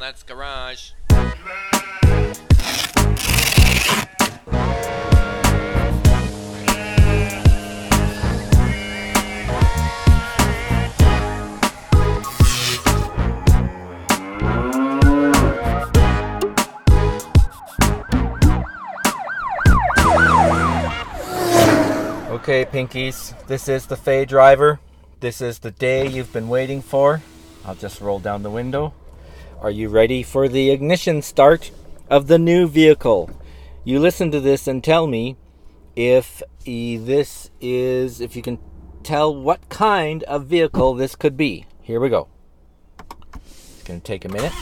Matt's Garage. Okay, Pinkies, this is the Fay Driver. This is the day you've been waiting for. I'll just roll down the window. Are you ready for the ignition start of the new vehicle? You listen to this and tell me if you can tell what kind of vehicle this could be. Here we go. It's going to take a minute.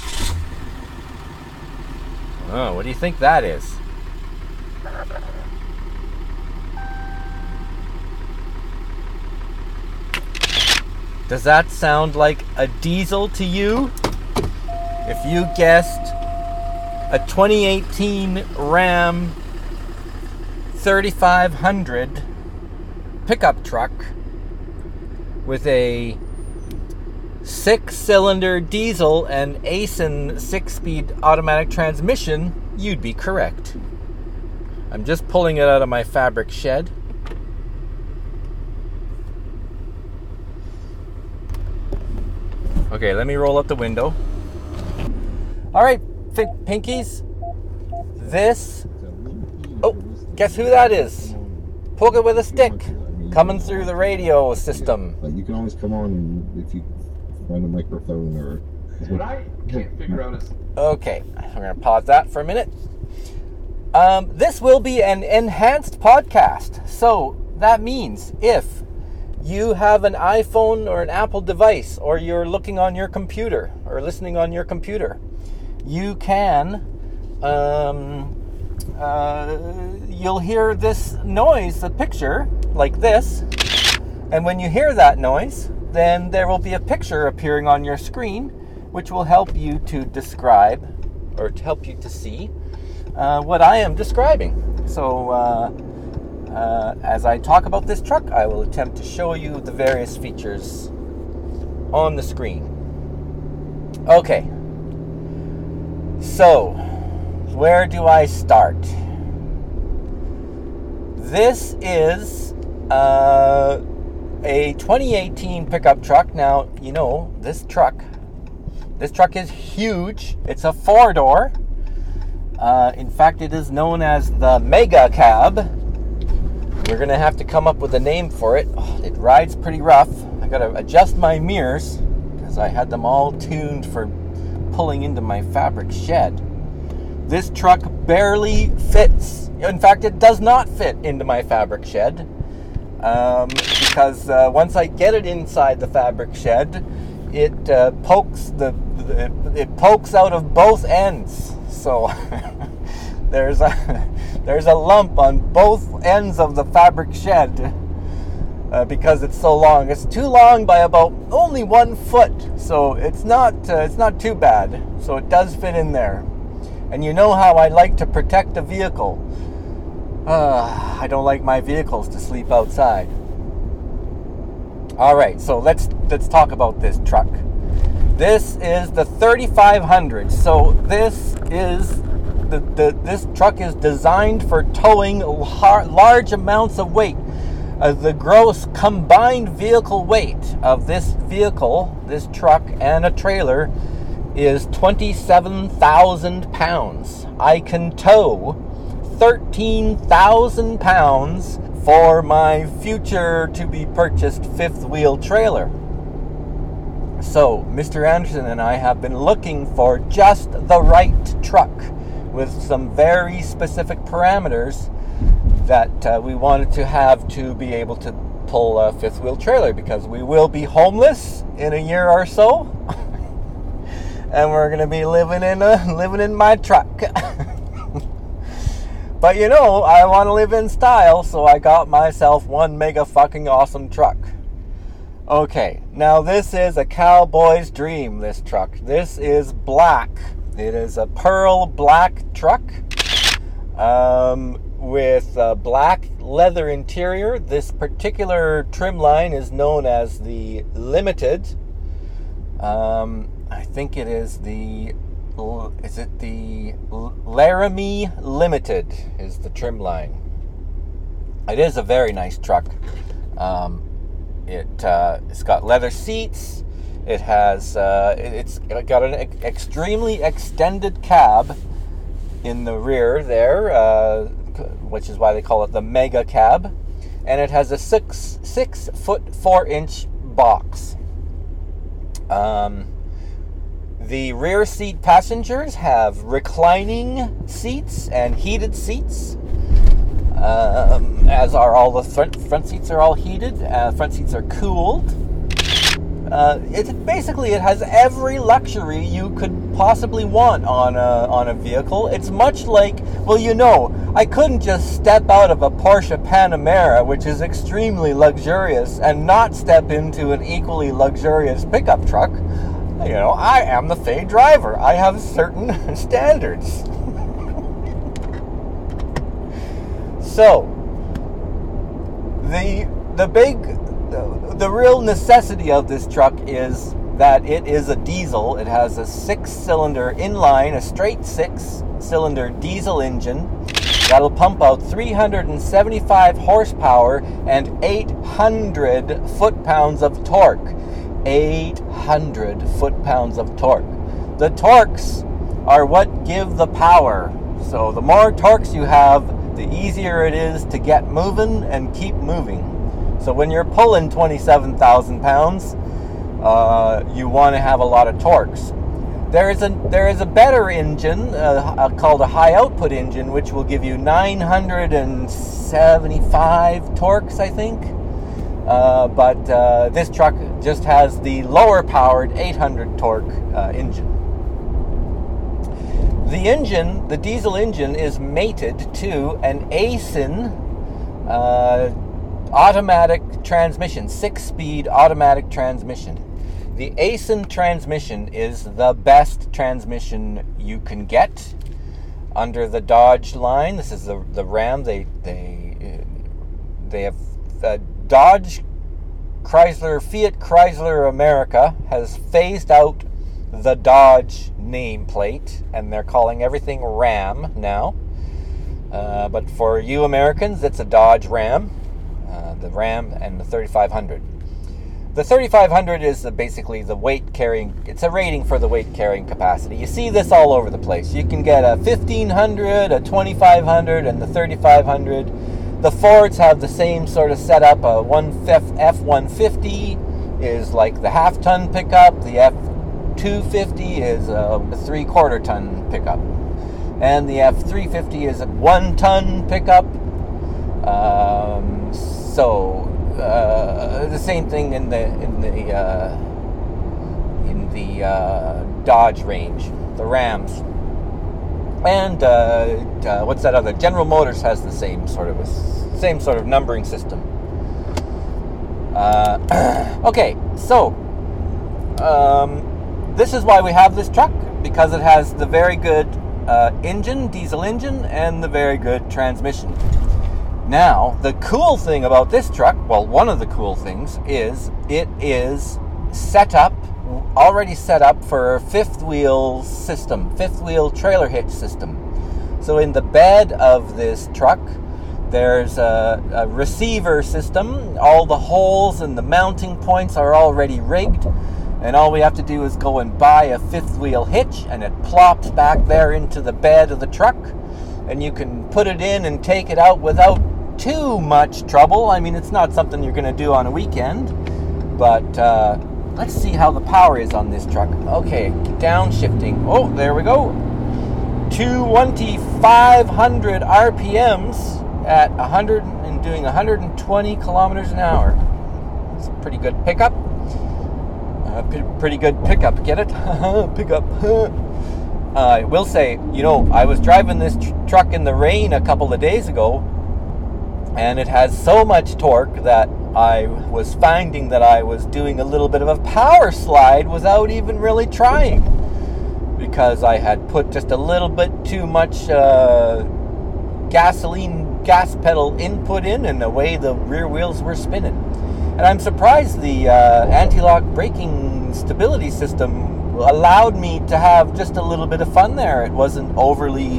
Oh, what do you think that is? Does that sound like a diesel to you? If you guessed a 2018 Ram 3500 pickup truck with a 6-cylinder diesel and Aisin 6-speed automatic transmission, you'd be correct. I'm just pulling it out of my fabric shed. Okay, let me roll up the window. All right, Pinkies. Guess who that is? Poke it with a stick. Coming through the radio system. You can always come on if you find a microphone or... What I can't figure out is... Okay, I'm going to pause that for a minute. This will be an enhanced podcast. So that means if you have an iPhone or an Apple device, or you're looking on your computer or listening on your computer, you can, you'll hear this noise, the picture, like this. And when you hear that noise, then there will be a picture appearing on your screen, which will help you to describe, or to help you to see, what I am describing. So, as I talk about this truck, I will attempt to show you the various features on the screen. Okay. So, where do I start? This is a 2018 pickup truck. Now, you know, this truck is huge. It's a 4-door. In fact, it is known as the Mega Cab. We're going to have to come up with a name for it. Oh, it rides pretty rough. I got to adjust my mirrors because I had them all tuned for pulling into my fabric shed. This truck barely fits. In fact, it does not fit into my fabric shed because once I get it inside the fabric shed, it pokes out of both ends. So there's a lump on both ends of the fabric shed because it's so long. It's too long by about only 1 foot, so it's not too bad. So it does fit in there. And you know how I like to protect a vehicle. I don't like my vehicles to sleep outside. All right, so let's talk about this truck. This is the 3500. So this truck is designed for towing large amounts of weight. The gross combined vehicle weight of this vehicle, this truck and a trailer, is 27,000 pounds. I can tow 13,000 pounds for my future to be purchased fifth wheel trailer. So Mr. Anderson and I have been looking for just the right truck with some very specific parameters that we wanted to have to be able to pull a fifth wheel trailer, because we will be homeless in a year or so and we're going to be living in my truck. But you know, I want to live in style, so I got myself one mega fucking awesome truck. Okay, now this is a cowboy's dream, this truck. This is black. It is a pearl black truck with a black leather interior. This particular trim line is known as the Limited. I think it is the Laramie Limited is the trim line. It is a very nice truck. It's got leather seats. It has it's got an extremely extended cab in the rear there, which is why they call it the Mega Cab, and it has a 6 foot 4 inch box. The rear seat passengers have reclining seats and heated seats, as are all the front seats are all heated. Front seats are cooled. It has every luxury you could possibly want on a vehicle. It's much like, I couldn't just step out of a Porsche Panamera, which is extremely luxurious, and not step into an equally luxurious pickup truck. I am the Fay driver. I have certain standards. So, the real necessity of this truck is that it is a diesel. It has a 6-cylinder inline, a straight 6-cylinder diesel engine that'll pump out 375 horsepower and 800 foot-pounds of torque. 800 foot-pounds of torque. The torques are what give the power. So the more torques you have, the easier it is to get moving and keep moving. So when you're pulling 27,000 pounds, you want to have a lot of torques. There is a better engine called a high output engine, which will give you 975 torques, I think. But this truck just has the lower powered 800 torque engine. The diesel engine is mated to an Aisin automatic transmission, 6-speed automatic transmission. The Aisin transmission is the best transmission you can get under the Dodge line. This is the Ram. They have Dodge, Chrysler, Fiat Chrysler America has phased out the Dodge nameplate, and they're calling everything Ram now. But for you Americans, it's a Dodge Ram, the Ram and the 3500. The 3500 is basically the weight carrying. It's a rating for the weight carrying capacity. You see this all over the place. You can get a 1500, a 2500, and the 3500. The Fords have the same sort of setup. A F-150 is like the half-ton pickup. The F-250 is a 3/4 ton pickup. And the F-350 is a 1-ton pickup. The same thing in the Dodge range, the Rams. And what's that other? General Motors has the same sort of numbering system. Okay, so this is why we have this truck, because it has the very good diesel engine, and the very good transmission. Now, the cool thing about this truck, one of the cool things is it is already set up for a fifth wheel trailer hitch system. So in the bed of this truck, there's a receiver system. All the holes and the mounting points are already rigged, and all we have to do is go and buy a fifth wheel hitch, and it plops back there into the bed of the truck, and you can put it in and take it out without too much trouble. I mean, it's not something you're going to do on a weekend, but let's see how the power is on this truck. Okay, downshifting. Oh, there we go. 2,500 RPMs at 100 and doing 120 kilometers an hour. It's a pretty good pickup. Pretty good pickup. Get it? Pickup. I will say, I was driving this truck in the rain a couple of days ago, and it has so much torque that I was finding that I was doing a little bit of a power slide without even really trying, because I had put just a little bit too much gas pedal input in, and the way the rear wheels were spinning. And I'm surprised the anti-lock braking stability system allowed me to have just a little bit of fun there. It wasn't overly,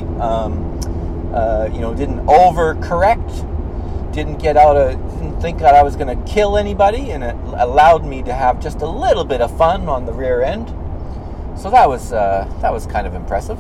didn't overcorrect. Didn't think that I was going to kill anybody, and it allowed me to have just a little bit of fun on the rear end. So that was kind of impressive.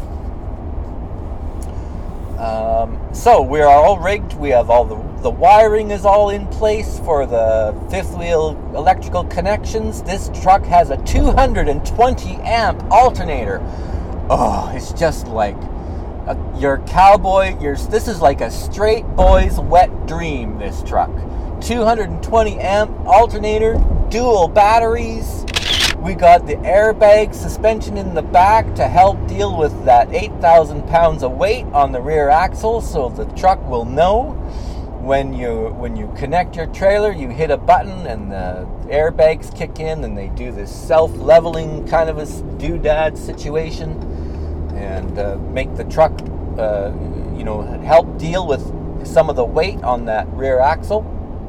So we're all rigged. We have all the wiring is all in place for the fifth wheel electrical connections. This truck has a 220 amp alternator. Oh, it's just like your cowboy. This is like a straight boy's wet dream. This truck, 220 amp alternator, dual batteries. We got the airbag suspension in the back to help deal with that 8,000 pounds of weight on the rear axle, so the truck will know when you connect your trailer, you hit a button and the airbags kick in and they do this self-leveling kind of a doodad situation and make the truck, help deal with some of the weight on that rear axle.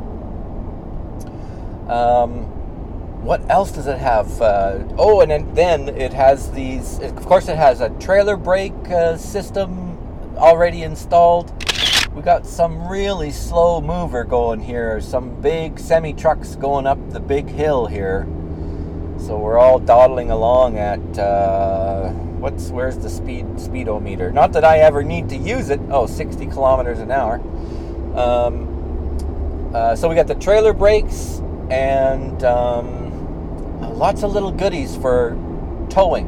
What else does it have? And then it has these. Of course, it has a trailer brake system already installed. We got some really slow mover going here. Some big semi trucks going up the big hill here. So we're all dawdling along at where's the speedometer? Not that I ever need to use it. 60 kilometers an hour. So we got the trailer brakes and lots of little goodies for towing.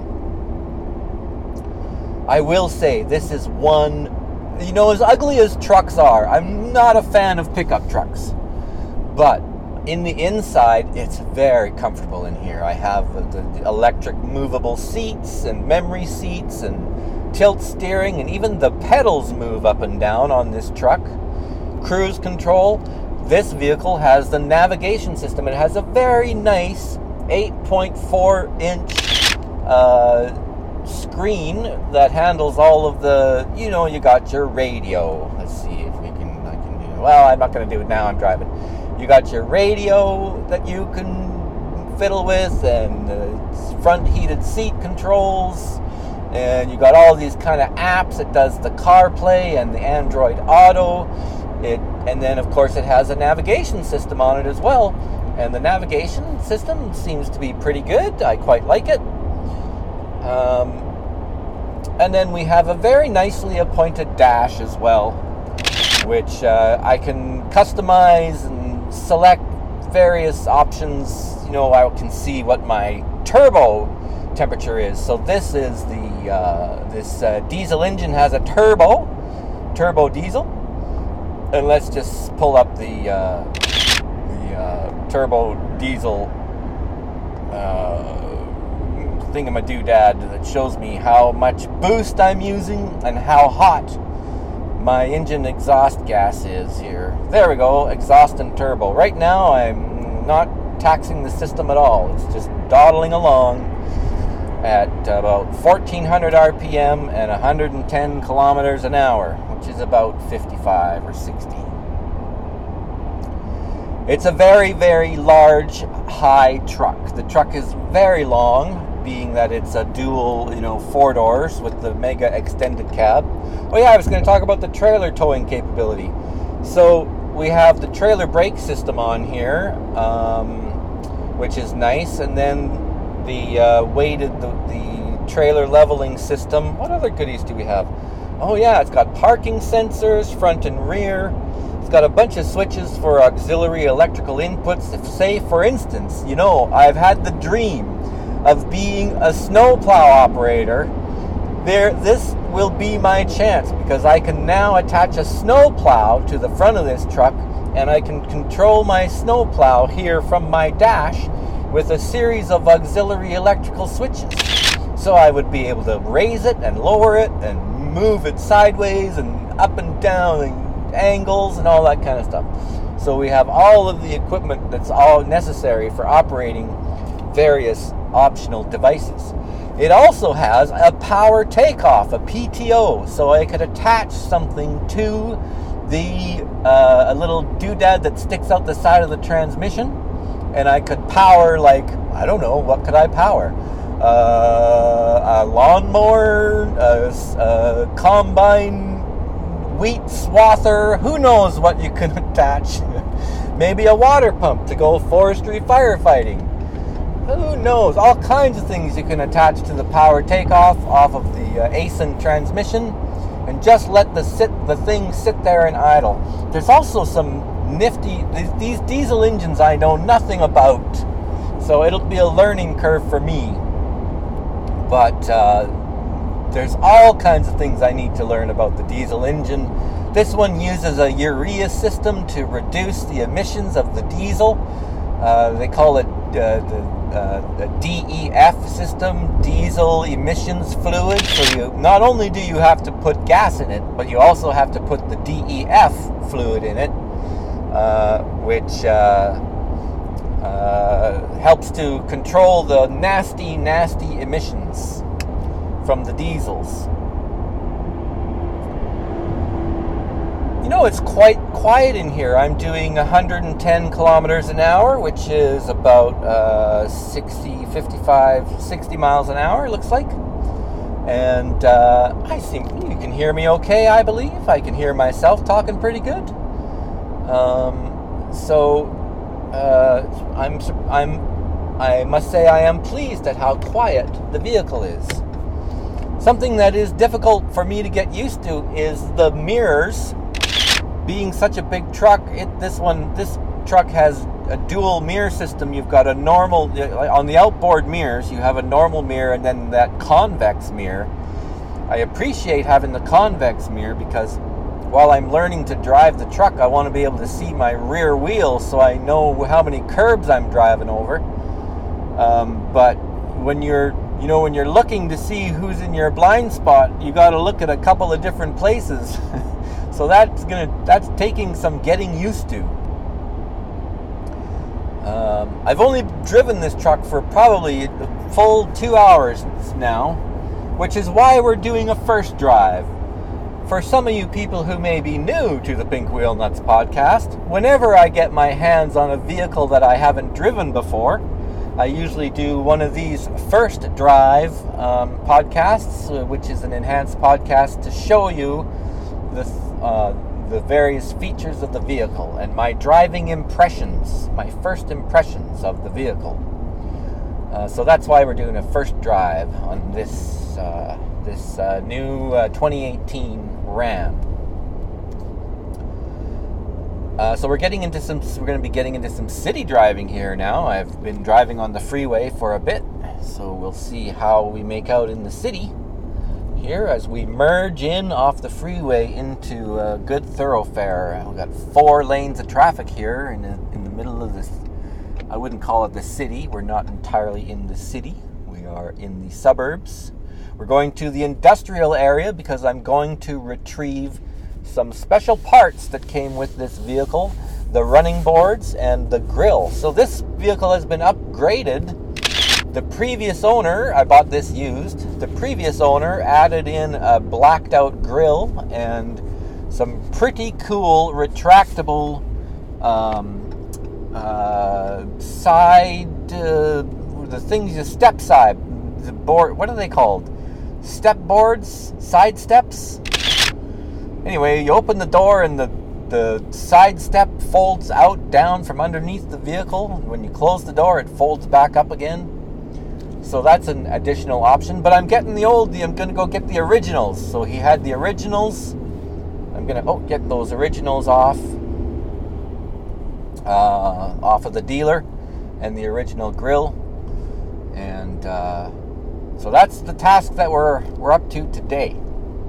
I will say this is one, as ugly as trucks are, I'm not a fan of pickup trucks, but in the inside it's very comfortable in here. I have the electric movable seats and memory seats and tilt steering, and even the pedals move up and down on this truck. Cruise control. This vehicle has the navigation system. It has a very nice 8.4-inch screen that handles all of the, you got your radio. Let's see if I can do it. Well, I'm not going to do it now, I'm driving. You got your radio that you can fiddle with, and front heated seat controls, and you got all these kind of apps. It does the CarPlay and the Android Auto. And then, of course, it has a navigation system on it as well. And the navigation system seems to be pretty good. I quite like it. And then we have a very nicely appointed dash as well, which I can customize and select various options. I can see what my turbo temperature is. So this is this diesel engine has a turbo diesel. And let's just pull up the turbo diesel thingamadoodad that shows me how much boost I'm using and how hot my engine exhaust gas is here. There we go, exhaust and turbo. Right now I'm not taxing the system at all. It's just dawdling along at about 1400 RPM and 110 kilometers an hour, which is about 55 or 60. It's a very, very large, high truck. The truck is very long, being that it's a dual, 4 doors with the mega extended cab. Oh yeah, I was going to talk about the trailer towing capability. So we have the trailer brake system on here, which is nice, and then the the trailer leveling system. What other goodies do we have? Oh yeah, it's got parking sensors, front and rear. It's got a bunch of switches for auxiliary electrical inputs. If, say, for instance, I've had the dream of being a snowplow operator. This will be my chance, because I can now attach a snowplow to the front of this truck, and I can control my snowplow here from my dash with a series of auxiliary electrical switches. So I would be able to raise it and lower it and move it sideways and up and down and angles and all that kind of stuff. So we have all of the equipment that's all necessary for operating various optional devices. It also has a power takeoff, a PTO, so I could attach something to the a little doodad that sticks out the side of the transmission, and I could power, like, I don't know, what could I power? a lawnmower, a combine, wheat swather. Who knows what you can attach? Maybe a water pump to go forestry firefighting. Who knows? All kinds of things you can attach to the power takeoff off of the ASIN transmission, and just let the thing sit there and idle. There's also some nifty, these diesel engines I know nothing about, so it'll be a learning curve for me. But there's all kinds of things I need to learn about the diesel engine. This one uses a urea system to reduce the emissions of the diesel. They call it the DEF system, diesel emissions fluid. So you not only do you have to put gas in it, but you also have to put the DEF fluid in it, which helps to control the nasty emissions from the diesels. You know, it's quite quiet in here. I'm doing 110 kilometers an hour, which is about 60 miles an hour, it looks like. And I think you can hear me okay, I believe. I can hear myself talking pretty good. I must say I am pleased at how quiet the vehicle is. Something that is difficult for me to get used to is the mirrors. Being such a big truck, this truck has a dual mirror system. You've got a normal, on the outboard mirrors, you have a normal mirror and then that convex mirror. I appreciate having the convex mirror because while I'm learning to drive the truck, I want to be able to see my rear wheel so I know how many curbs I'm driving over. But when you're looking to see who's in your blind spot, you got to look at a couple of different places. So that's taking some getting used to. I've only driven this truck for probably a full 2 hours now, which is why we're doing a first drive. For some of you people who may be new to the Pink Wheel Nuts podcast, whenever I get my hands on a vehicle that I haven't driven before, I usually do one of these first drive podcasts, which is an enhanced podcast to show you the various features of the vehicle and my driving impressions, my first impressions of the vehicle. So that's why we're doing a first drive on this new 2018 Ram. So we're going to be getting into some city driving here now. I've been driving on the freeway for a bit, so we'll see how we make out in the city here as we merge in off the freeway into a good thoroughfare. We've got 4 lanes of traffic here in the middle of this. I wouldn't call it the city. We're not entirely in the city. We are in the suburbs. We're going to the industrial area because I'm going to retrieve some special parts that came with this vehicle, the running boards and the grill. So this vehicle has been upgraded. The previous owner, I bought this used, the previous owner added in a blacked out grill and some pretty cool retractable side, the things you step side, the board, what are they called? Step boards? Side steps? Anyway, you open the door and the side step folds out down from underneath the vehicle. When you close the door, it folds back up again. So that's an additional option. But I'm getting I'm going to go get the originals. So he had the originals. I'm going to get those originals off of the dealer and the original grill. And so that's the task that we're up to today.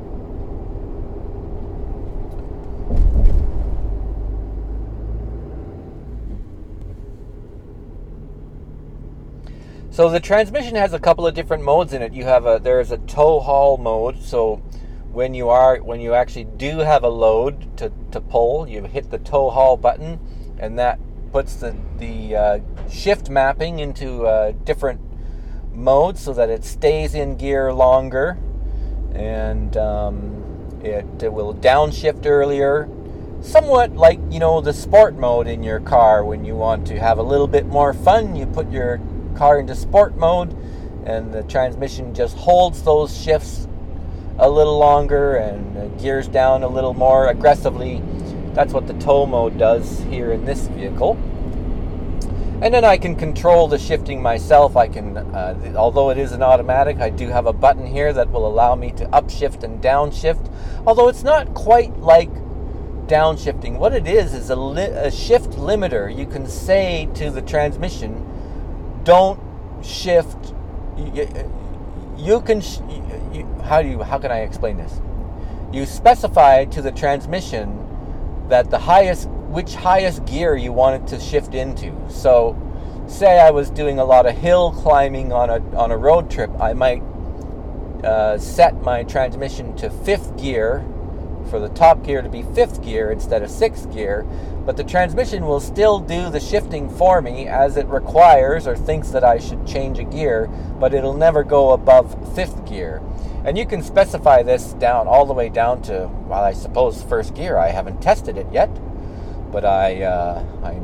So the transmission has a couple of different modes in it. There's a tow haul mode. So when you actually do have a load to pull, you hit the tow haul button, and that puts the shift mapping into different modes so that it stays in gear longer, and it will downshift earlier. Somewhat like the sport mode in your car. When you want to have a little bit more fun, you put your car into sport mode, and the transmission just holds those shifts a little longer and gears down a little more aggressively. That's what the tow mode does here in this vehicle. And then I can control the shifting myself. I can, although it is an automatic, I do have a button here that will allow me to upshift and downshift. Although it's not quite like downshifting. What it is a shift limiter. You can say to the transmission, don't shift. You can. How can I explain this? You specify to the transmission that which highest gear you want it to shift into. So, say I was doing a lot of hill climbing on a road trip, I might set my transmission to 5th gear, for the top gear to be 5th gear instead of 6th gear, but the transmission will still do the shifting for me as it requires or thinks that I should change a gear, but it'll never go above 5th gear. And you can specify this down all the way down to, well, I suppose 1st gear. I haven't tested it yet, but I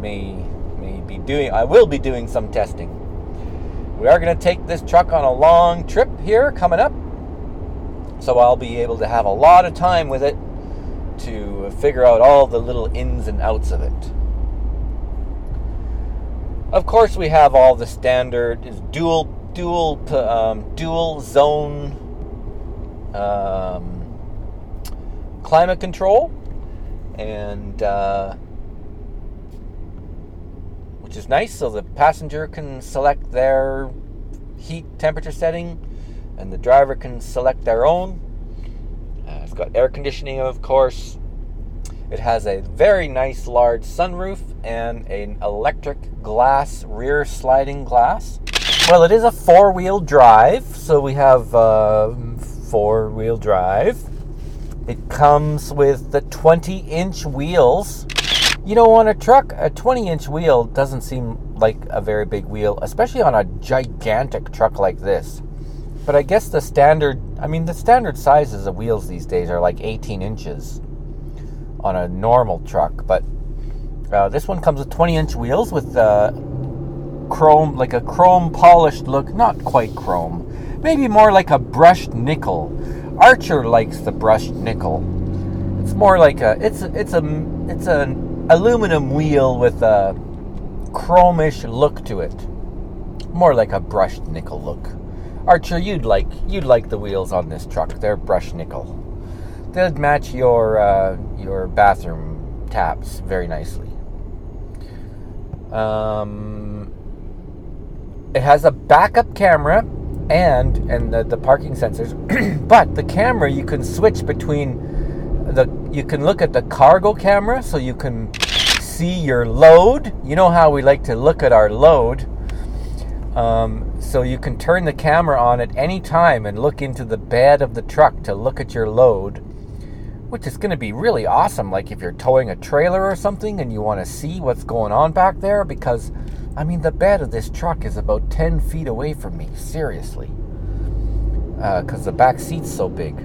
will be doing some testing. We are going to take this truck on a long trip here coming up, so I'll be able to have a lot of time with it to figure out all the little ins and outs of it. Of course, we have all the standard dual zone climate control, and which is nice, so the passenger can select their heat temperature setting and the driver can select their own. It's got air conditioning, of course. It has a very nice large sunroof and an electric glass rear sliding glass. Well, it is a 4-wheel drive, so we have 4-wheel drive. It comes with the 20-inch wheels. You know, on a truck, a 20-inch wheel doesn't seem like a very big wheel, especially on a gigantic truck like this. But I guess the standard sizes of wheels these days are like 18 inches on a normal truck. But this one comes with 20-inch wheels with chrome, like a chrome polished look. Not quite chrome. Maybe more like a brushed nickel. Archer likes the brushed nickel. It's more like it's an aluminum wheel with a chromish look to it. More like a brushed nickel look. Archer, you'd like the wheels on this truck. They're brushed nickel. They'd match your bathroom taps very nicely. It has a backup camera and the parking sensors, but the camera you can switch between you can look at the cargo camera, so you can see your load. You know how we like to look at our load. So you can turn the camera on at any time and look into the bed of the truck to look at your load, which is going to be really awesome, like if you're towing a trailer or something and you want to see what's going on back there, because, I mean, the bed of this truck is about 10 feet away from me, seriously, because the back seat's so big.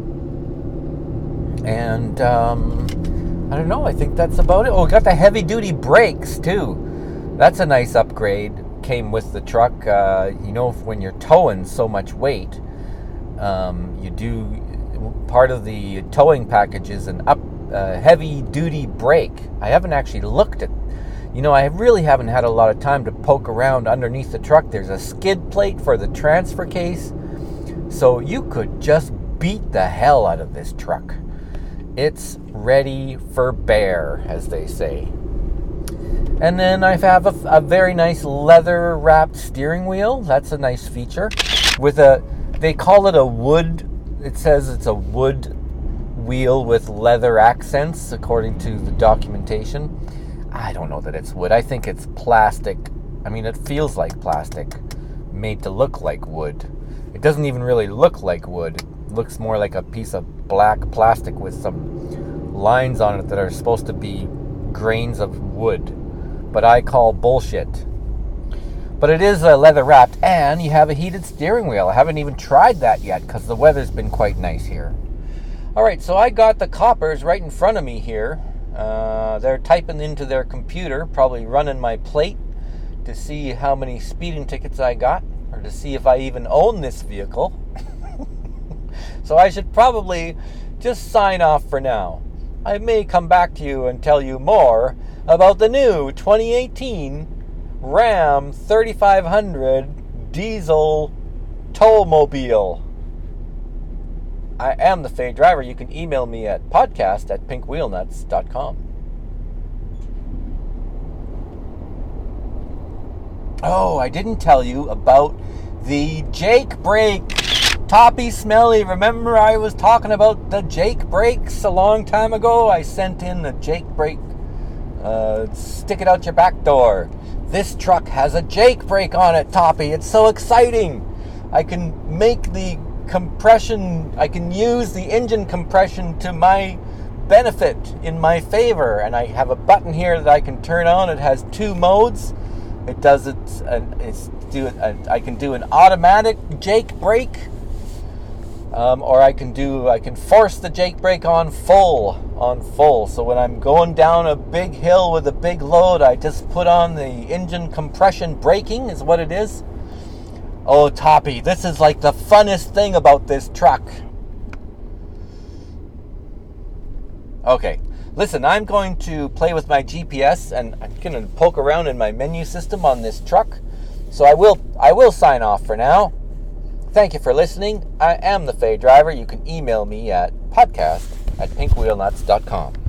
And, I don't know, I think that's about it. Oh, we got the heavy-duty brakes, too. That's a nice upgrade. Came with the truck. When you're towing so much weight, you do part of the towing package is an heavy duty brake. I haven't actually looked at, I really haven't had a lot of time to poke around underneath the truck. There's a skid plate for the transfer case, so you could just beat the hell out of this truck. It's ready for bear, as they say. And then I have a very nice leather-wrapped steering wheel. That's a nice feature. They call it a wood. It says it's a wood wheel with leather accents, according to the documentation. I don't know that it's wood. I think it's plastic. I mean, it feels like plastic, made to look like wood. It doesn't even really look like wood. It looks more like a piece of black plastic with some lines on it that are supposed to be grains of wood. But I call bullshit. But it is leather wrapped, and you have a heated steering wheel. I haven't even tried that yet because the weather's been quite nice here. Alright, so I got the coppers right in front of me here. They're typing into their computer, probably running my plate to see how many speeding tickets I got, or to see if I even own this vehicle. So I should probably just sign off for now. I may come back to you and tell you more about the new 2018 Ram 3500 diesel towmobile. I am the Fade Driver. You can email me at podcast@pinkwheelnuts.com. Oh, I didn't tell you about the Jake brake. Toppy Smelly, remember I was talking about the Jake brakes a long time ago? I sent in the Jake brake, stick it out your back door. This truck has a Jake brake on it, Toppy. It's so exciting. I can make the compression, I can use the engine compression to my benefit, in my favor. And I have a button here that I can turn on. It has 2 modes. It does it, I can do an automatic Jake brake. Or I can force the Jake brake on full. So when I'm going down a big hill with a big load, I just put on the engine compression braking, is what it is. Oh, Toppy, this is like the funnest thing about this truck. Okay, listen, I'm going to play with my GPS and I'm going to poke around in my menu system on this truck. So I will sign off for now. Thank you for listening. I am the Fade Driver. You can email me at podcast@pinkwheelnuts.com.